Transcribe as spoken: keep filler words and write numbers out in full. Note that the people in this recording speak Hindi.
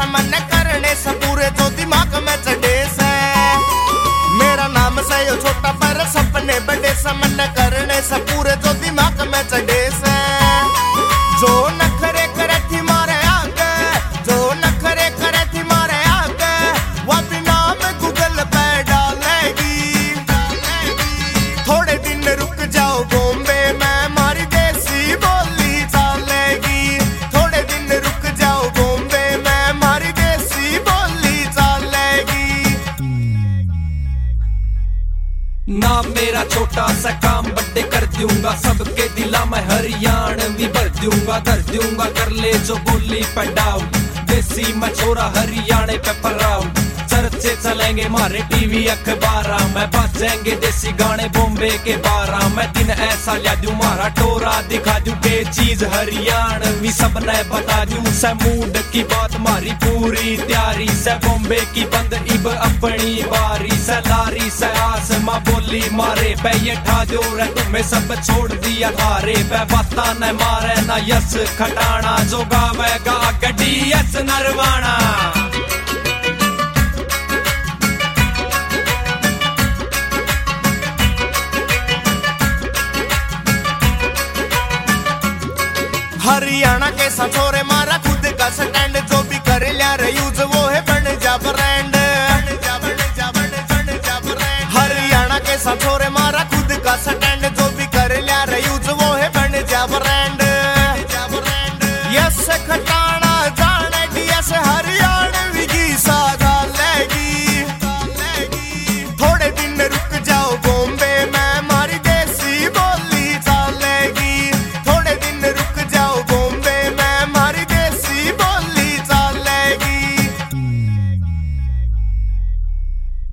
मन करने से पूरे जो दिमाग में चढ़े से। मेरा नाम से यो छोटा पर सपने बड़े से, मन करने से पूरे जो दिमाग में चढ़े से। जो नखरे करे थी मारे आगे, जो नखरे करे थी मारे आगे, वो भी नाम गूगल पे डालेगी। थोड़े दिन रुक जाओ बॉम्बे में, मारी देसी बोली चलेगी। थोड़े दिन रुक जाओ बॉम्बे में, मारी देसी बोली चलेगी। नाम मेरा छोटा सा काम बड़े कर दूंगा, सबके दिला में हरियाणवी भर दूंगा। धर दूंगा कर ले जो बोली पे डाउन, देसी मैं छोरा हरियाणे पे पराऊ। चर्चे चलेंगे मारे टीवी अखबारा में, बाजेंगे देसी गाने बॉम्बे के बारा। मैं दिन ऐसा ला दूं मारा टोरा दिखा दूं, के चीज हरियाणवी सबने बता दूं। से मूड की बात मारी पूरी तैयारी से, बॉम्बे की बंद इब अपनी बारी से। लारी से आस माँ बोली मारे पे ये ठा जो रे, तुम्हें सब छोड़ दिया धारे पे। बाता न मारे न यस खटाना, जो गावेगा गड्डी यस नरवाना। हरियाणा के सचोरे